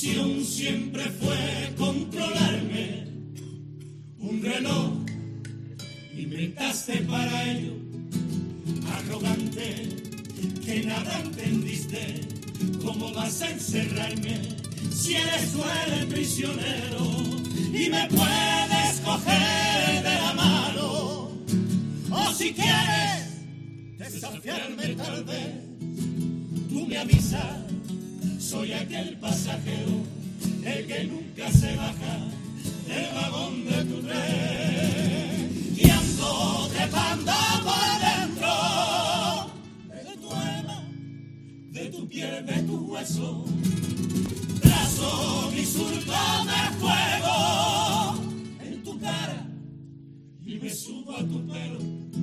misión siempre fue controlarme. Un reloj inventaste para ello, arrogante, que nada entendiste. ¿Cómo vas a encerrarme si eres tú el prisionero y me puedes coger de la mano? O si quieres desafiarme tal vez, tú me avisas, soy aquel pasajero, el que nunca se baja del vagón de tu tren. Y ando trepando por dentro de tu alma, de tu piel, de tu hueso. Trazo mi surco de fuego en tu cara y me subo a tu pelo.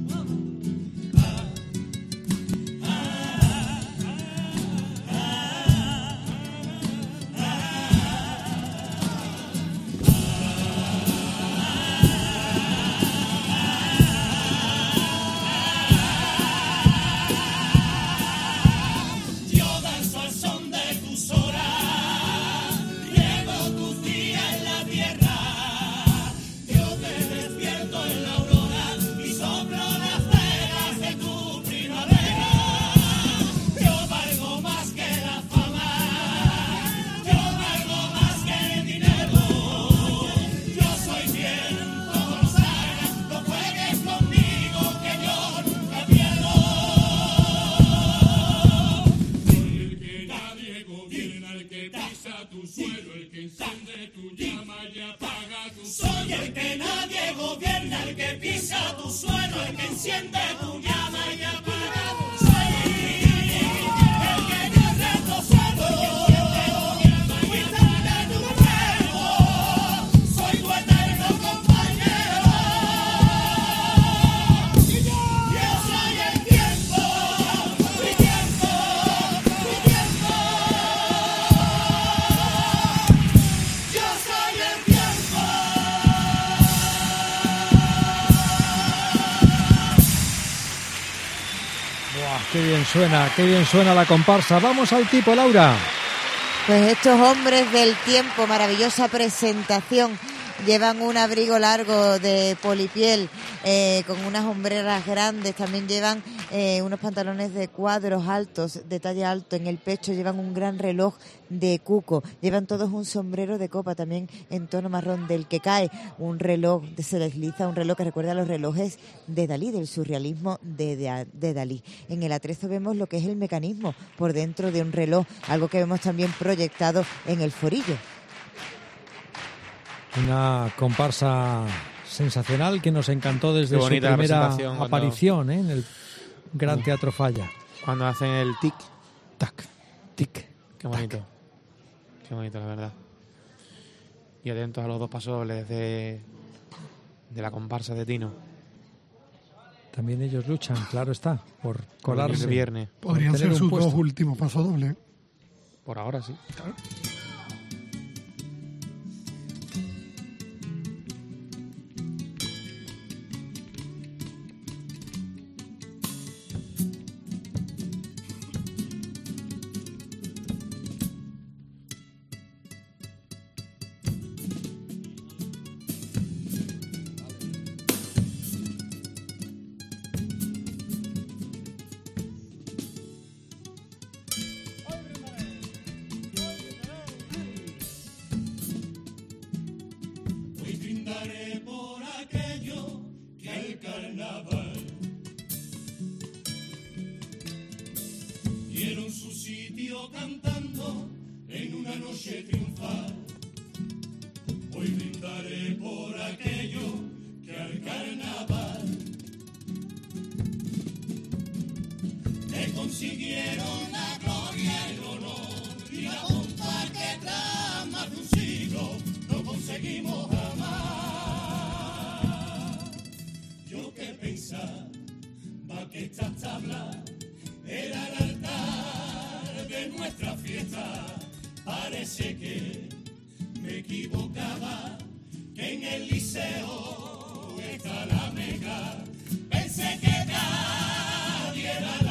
Soy el que nadie gobierna, el que pisa tu suelo, el que enciende tu llama y apaga. Soy el que no retrocedo, cuida de tu fuego. Soy tu eterno compañero. Yo soy el tiempo, mi tiempo, mi tiempo. Yo soy el tiempo. Qué bien suena la comparsa. Vamos al tipo, Laura. Pues estos hombres del tiempo, maravillosa presentación. Llevan un abrigo largo de polipiel con unas hombreras grandes. También llevan unos pantalones de cuadros altos, de talla alto. En el pecho llevan un gran reloj de cuco. Llevan todos un sombrero de copa también en tono marrón del que cae un reloj, se desliza un reloj que recuerda a los relojes de Dalí, del surrealismo de Dalí. En el atrezo vemos lo que es el mecanismo por dentro de un reloj, algo que vemos también proyectado en el forillo. Una comparsa sensacional que nos encantó desde su primera aparición en el Gran Teatro Falla. Cuando hacen el tic, tac, tic. Qué bonito. Tac. Qué bonito, la verdad. Y atentos a los dos pasodobles de la comparsa de Tino. También ellos luchan, claro está, por colarse. Viernes. Podrían ser sus dos últimos pasodobles. Por ahora sí. Claro.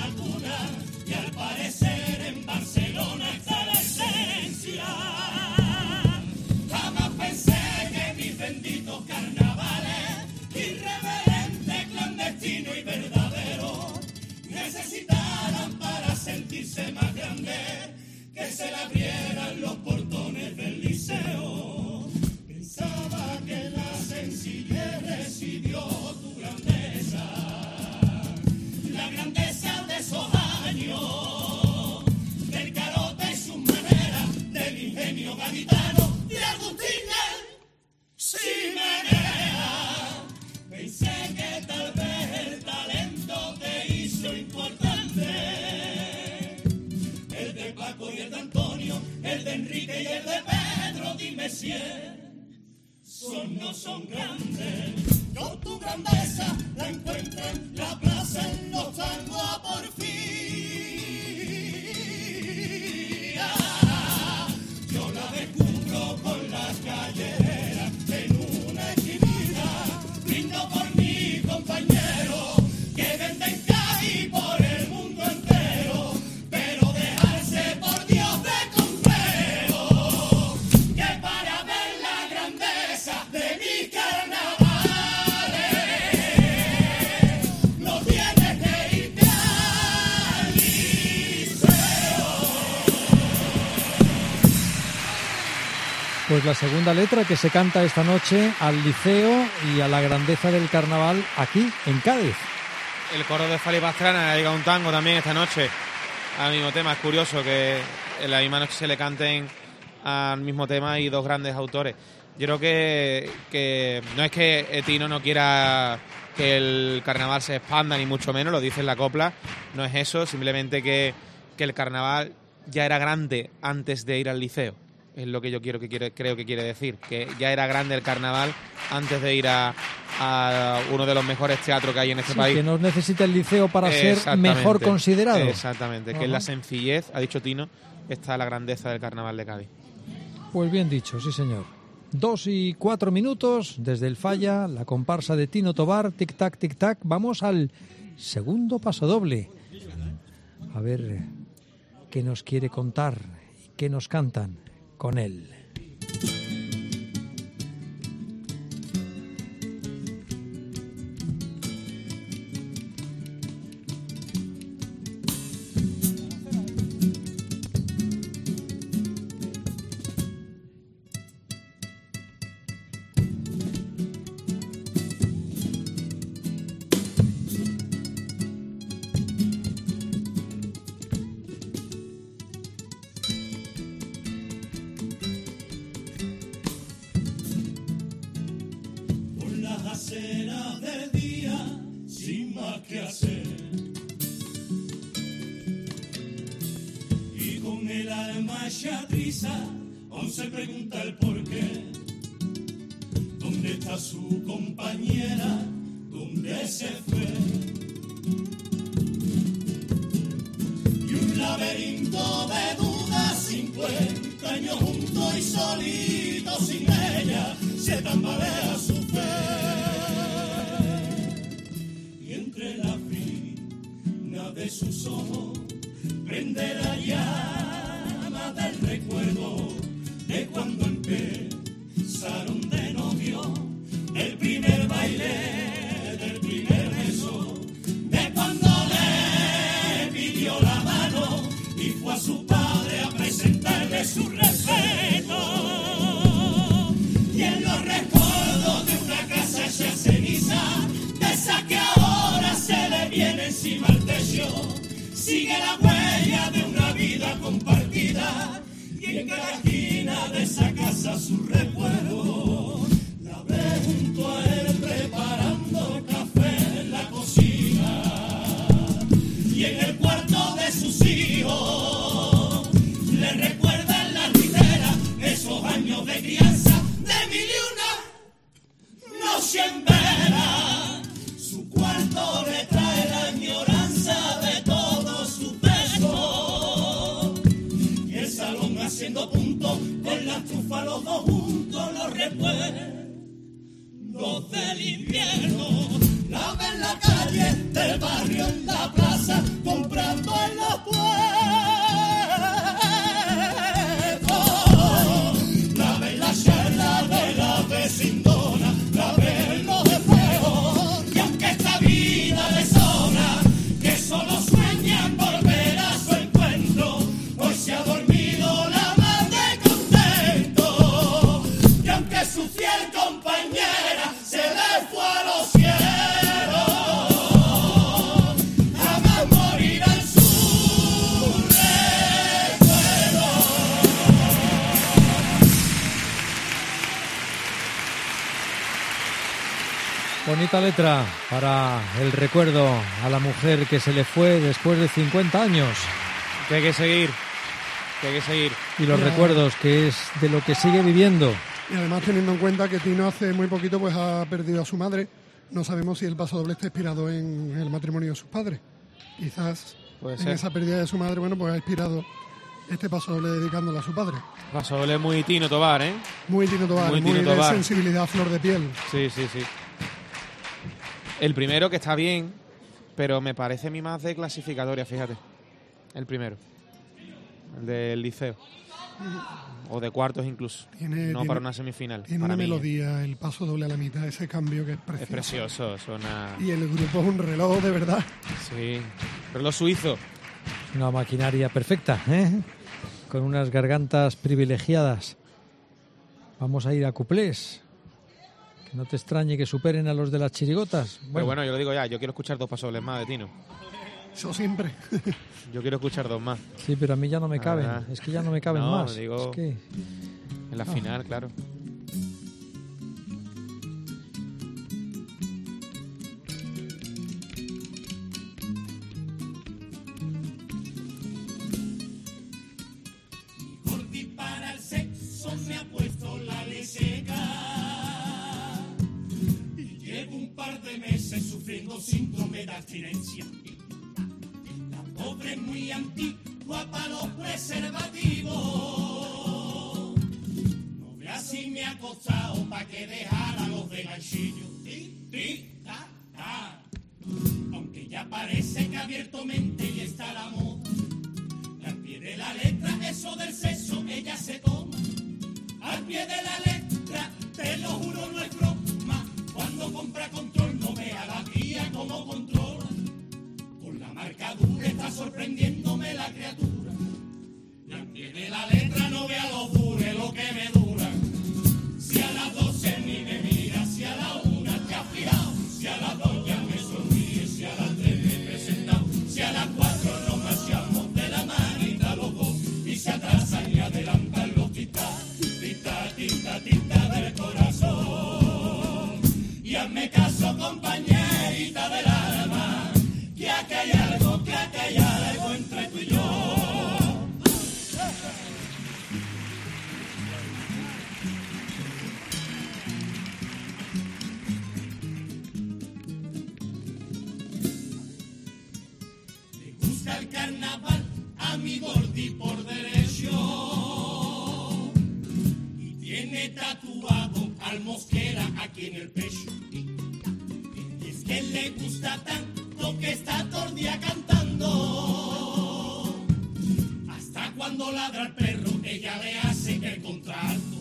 Y al parecer en Barcelona está la esencia. necesitaran para sentirse más grande, que se le abrieran los portones del liceo. Pensaba que la sencillez residió tu grandeza, la grandeza de esos años, del carote y sus maneras, del ingenio gaditano de Agustín Ximenea. Pensé que tal vez el talento te hizo importante, el de Paco y el de Antonio, el de Enrique y el de Pedro, dime si no son grandes. Yo tu grandeza la encuentro en la plaza, en los tangos a porfía. Yo la descubro con las callejeras en una esquina, brindo por mi compañero que venden caí por el mundo entero, pero dejarse por Dios de consejo, que para ver la grandeza de mis carnavales no tienes que irte al liceo. Pues la segunda letra que se canta esta noche al liceo y a la grandeza del carnaval aquí en Cádiz. El coro de Fali Pastrana ha llegado un tango también esta noche al mismo tema. Es curioso que en la misma noche se le canten al mismo tema y dos grandes autores. Yo creo que no es que Tino no quiera que el carnaval se expanda, ni mucho menos, lo dice en la copla, no es eso, simplemente que el carnaval ya era grande antes de ir al liceo. Es lo que yo creo que quiere decir, que ya era grande el carnaval antes de ir a uno de los mejores teatros que hay en este país. Que no necesita el liceo para ser mejor considerado. Exactamente, que en la sencillez, ha dicho Tino, está la grandeza del carnaval de Cádiz. Pues bien dicho, sí señor. 2:04 desde el Falla, la comparsa de Tino Tobar, tic-tac, tic-tac. Vamos al segundo pasodoble. A ver qué nos quiere contar y qué nos cantan con él. Aún se pregunta el por qué. ¿Dónde está su compañera? ¿Dónde se fue? Y un laberinto de dudas, 50 años juntos y solito sin ella, se tambalea su fe. Y entre la fina de sus ojos prende la llama del recuerdo de cuando empezaron de novio, del primer baile, del primer beso, de cuando le pidió la mano y fue a su padre a presentarle su respeto. Y en los recuerdos de una casa hecha ceniza, de esa que ahora se le viene encima el techo, sigue la huella de una vida compartida. Y en cada esquina de esa casa su recuerdo, la ve junto a él preparando café en la cocina. Y en el cuarto de sus hijos le recuerdan las literas, esos años de crianza de mil y una noche en vela. Su cuarto le trae la añoranza de todo su peso. Y el salón haciendo punto con la estufa, los dos juntos, los recuerdos del invierno. La ve en la calle, del barrio, en la plaza, comprando en los puestos. La ve en la charla de la vecindona, la ve en los espejos. Y aunque esta vida de zona, que solo sueña Bonita letra para el recuerdo a la mujer que se le fue después de 50 años. Que hay que seguir. Y los recuerdos, que es de lo que sigue viviendo. Y además teniendo en cuenta que Tino hace muy poquito pues ha perdido a su madre, no sabemos si el pasodoble está inspirado en el matrimonio de sus padres. Quizás en esa pérdida de su madre, bueno, pues ha inspirado este pasodoble dedicándole a su padre. Pasodoble muy Tino Tobar, ¿eh? Muy Tino Tobar, muy de sensibilidad a flor de piel. Sí. El primero que está bien, pero me parece a mí más de clasificatoria, fíjate. El primero. El del Liceo. O de cuartos incluso. Para una semifinal. Tiene para una mí, melodía, el paso doble a la mitad, ese cambio que es precioso. Es precioso, suena... Y el grupo es un reloj, de verdad. Sí, reloj suizo. Una maquinaria perfecta, ¿eh? Con unas gargantas privilegiadas. Vamos a ir a cuplés. Que no te extrañe que superen a los de las chirigotas. Pero bueno, yo lo digo ya, yo quiero escuchar 2 pasodobles más de Tino. Eso siempre. Yo quiero escuchar 2 más. Sí, pero a mí ya no me caben. Es que ya no me caben más. Digo, es que... en la final, claro. Gordi para el sexo me ha puesto la ley seca y llevo un par de meses sufriendo síndrome de abstinencia. Pobre muy antigua para los preservativos. No veas si me ha costado pa' que dejara los de ganchillo. Aunque ya parece que abiertamente ya está la moda. Al pie de la letra, eso del sexo ella se toma. Al pie de la letra, te lo juro, no es broma. Cuando compra control, no vea la tía como controla. La marcadura está sorprendiéndome la criatura. Y al pie de la letra no vea lo dure, lo que me dura. Si a las 12 ni me mira, si a la 1 te has fijado, si a las 2 ya me sonríe, si a las 3 me he presentado, si a las 4 nos marchamos de la manita los dos y se atrasan y adelantan los tita del corazón. Y hazme caso, compañerita del alma, que aquí hay algo entre tú y yo. Le gusta el carnaval a mi Gordi por derecho y tiene tatuado al Mosquera aquí en el pecho. Y es que le gusta tanto que está todo el día cantando. Hasta cuando ladra el perro, ella le hace el contrato.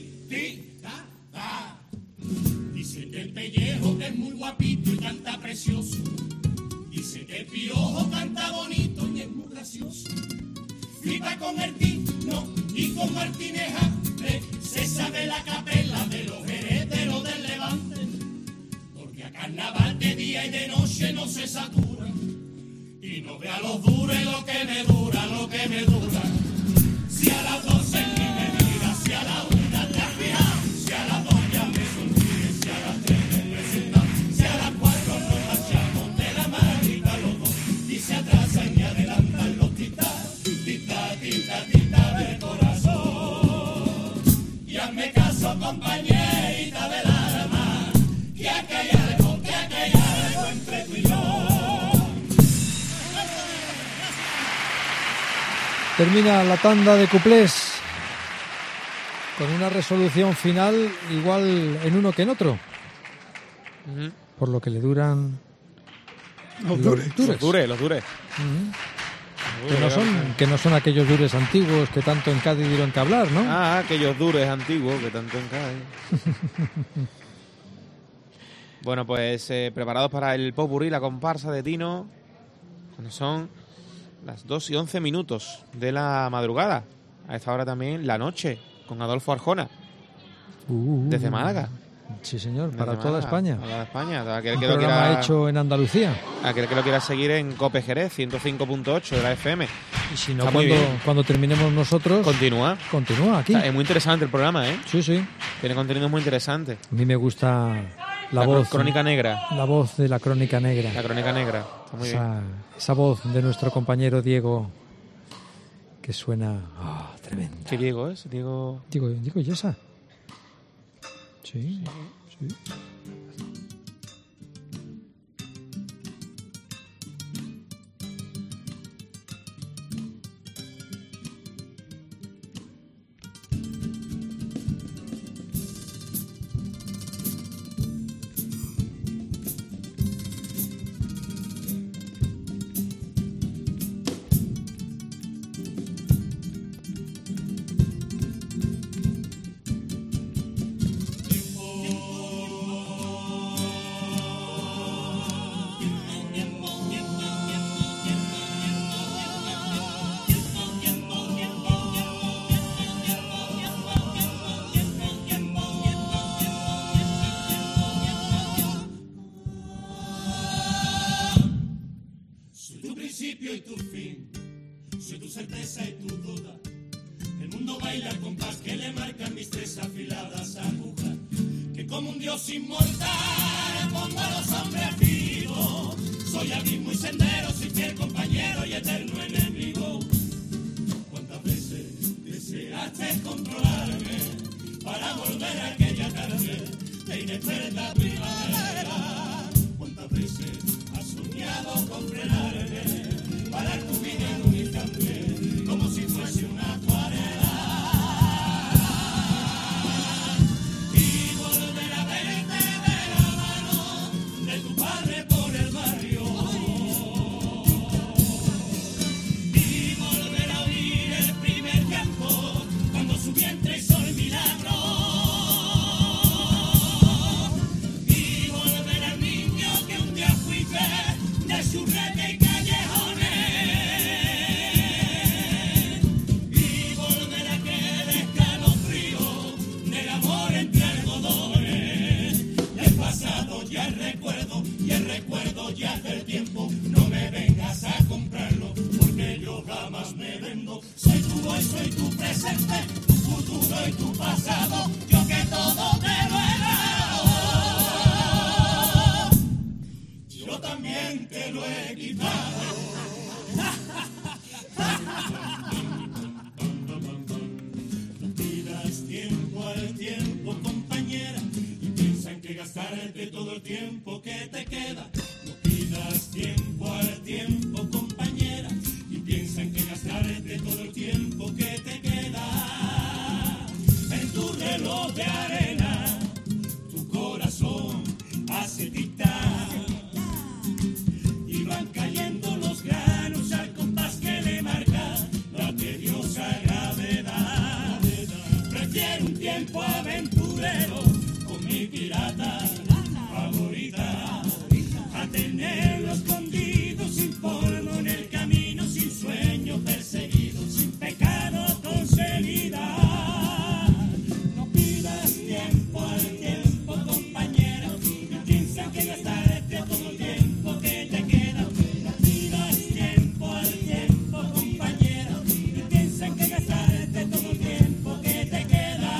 Dice que el pellejo es muy guapito y canta precioso. Dice que el piojo canta bonito y es muy gracioso. Flipa con el Tino y con Martínez Hambre. Se sabe la capela de los herederos del Levante. Porque a carnaval de día y de noche no se satura. Y no vea lo dure lo que me dura, lo que me dura. Si a las 12 ni me mira, si a la 1 te has fijado, si a las 2 ya me sonríe, si a las 3 me he presentado, si a las 4 nos marchamos de la manita los dos y se atrasan y adelantan los tita del corazón. Y hazme caso, compañerita del alma, que aquí hay algo entre tú y yo. Termina la tanda de cuplés con una resolución final igual en uno que en otro. Por lo que le duran los dures. Los dures. Que no son aquellos dures antiguos que tanto en Cádiz dieron que hablar, ¿no? Aquellos dures antiguos que tanto en Cádiz. Bueno, pues preparados para el popurrí, la comparsa de Tino, cuando son las 2:11 de la madrugada. A esta hora también la noche, con Adolfo Arjona, desde Málaga. Sí, señor, desde para Málaga, toda España. Para toda España. Aquel Un que lo programa quiera, hecho en Andalucía. aquel que lo quiera seguir en Cope Jerez, 105.8 de la FM. Y si no, Está muy cuando terminemos nosotros, Continúa continúa aquí. Es muy interesante el programa, ¿eh? Sí, sí. Tiene contenido muy interesante. A mí me gusta La voz, Crónica Negra. La voz de la Crónica Negra. La Crónica Negra. Está muy bien. Esa voz de nuestro compañero Diego, que suena tremenda. ¿Qué Diego es? Diego Yesa. Sí. Y tu fin, soy tu certeza y tu duda. El mundo baila al compás que le marcan mis tres afiladas agujas. Que como un dios inmortal pongo a los hombres vivos. Soy abismo y sendero, soy fiel compañero y eterno enemigo. ¿Cuántas veces deseaste controlarme para volver a aquella tarde de inexperta primavera? ¿Cuántas veces has soñado con frenarme? Para tu vida en un instante, como si fuese una acuarela. Y volver a verte de la mano de tu padre por el barrio. Y volver a oír el primer llanto cuando su vientre hizo el milagro. Y volver al niño que un día fuiste de su rete y ya del tiempo, no me vengas a comprarlo, porque yo jamás me vendo. Soy tu hoy, soy tu presente, tu futuro y tu pasado, yo que todo te lo he dado, yo también te lo he quitado. No pidas tiempo al tiempo, compañera, y piensan que gastarte todo el tiempo que te queda. Das tiempo al tiempo, compañera, y piensan que gastarte todo el tiempo que te queda. En tu reloj de arena, tu corazón hace tic-tac, y van cayendo los granos al compás que le marca la tediosa gravedad. Prefiero un tiempo aventurero con mi pirata favorita, a tenerlo escondido, sin polvo en el camino, sin sueño perseguido, sin pecado conseguida. No pidas tiempo al tiempo, compañera, y piensa que gastarte todo el tiempo que te queda. No pidas tiempo al tiempo, compañera, y piensa que gastarte todo el tiempo que te queda.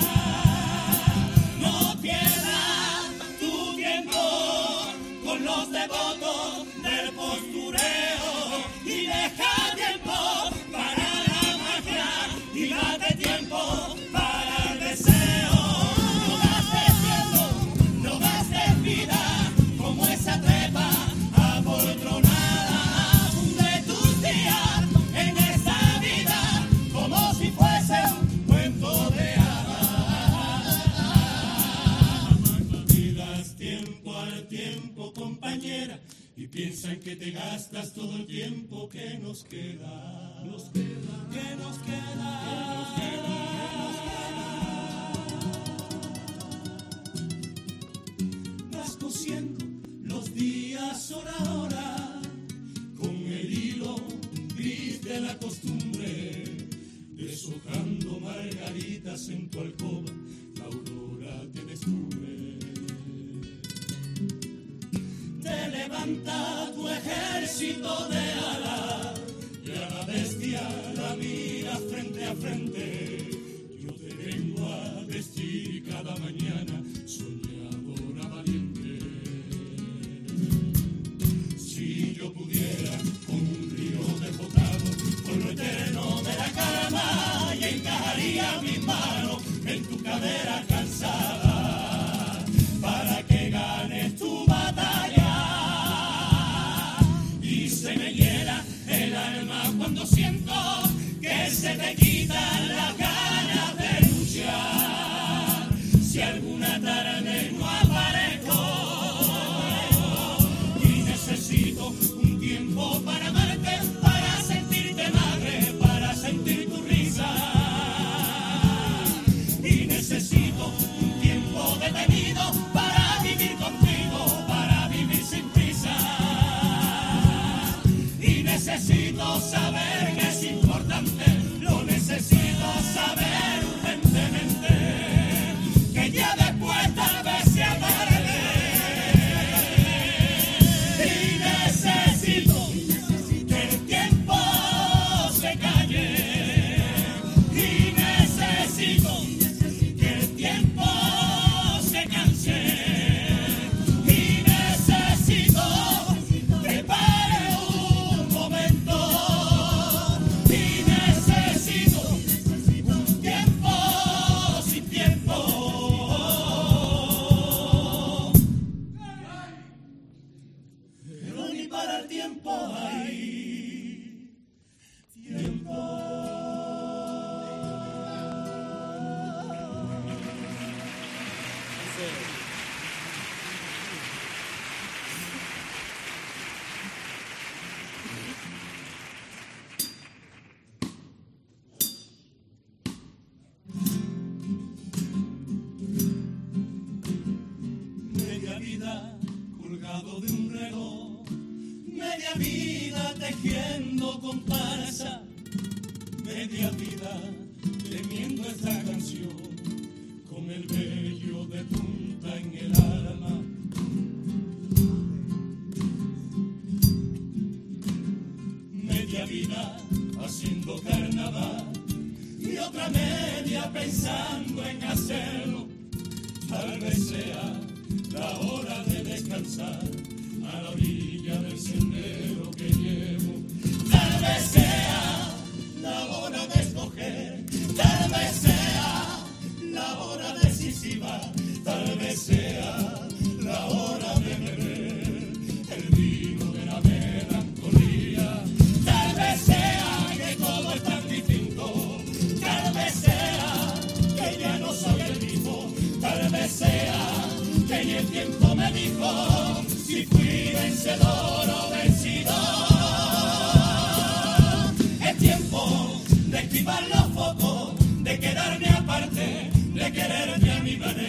No pierdas tu tiempo con los devotos del postureo y deja tiempo para la magia y date tiempo para el deseo. No gastes tiempo, no gastes vida como esa trepa apoltronada. Hunde tus días en esta vida como si fuese un cuento de hadas. No pidas tiempo al tiempo, compañera, y piensan que te gastas todo el tiempo que nos queda, que nos queda. Vas cosiendo los días hora a hora con el hilo gris de la costumbre, deshojando margaritas en tu alcoba, la aurora te descubre. Te levanta tu ejército de alas y a la bestia la miras frente a frente. Yo te vengo a vestir cada mañana, soñadora valiente. cadera cansada para que ganes tu batalla. Y se me hiela el alma cuando siento que se te quitan las ganas de luchar. Si alguna tarde no aparezco y necesito un tiempo para amarte, para sentirte madre, para sentir tu risa, y necesito un tiempo detenido para vivir contigo, para vivir sin prisa, y necesito saber que es importante, lo necesito saber urgentemente, que ya después tal vez se tarde, y necesito que el tiempo se calle, y necesito que el tiempo se canse, y necesito que pare un momento, y necesito un tiempo sin tiempo. Pero ni para el tiempo hay tiempo. Media vida colgado de un reloj, media vida tejiendo comparsa, media vida temiendo esta canción, con el vello de punta en el alma. Media vida haciendo carnaval y otra media pensando en hacerlo. Tal vez sea la hora de descansar a la orilla del sendero que llevo. Tal vez sea la hora de escoger, tal vez sea la hora decisiva, tal vez sea la hora de beber el vino de la melancolía. Tal vez sea que todo es tan distinto, tal vez sea que ya no soy el mismo, tal vez sea que ni el tiempo me dijo si fui vencedor o vencido. Es tiempo de esquivar los focos, de quedarme aparte, de quererte a mi manera.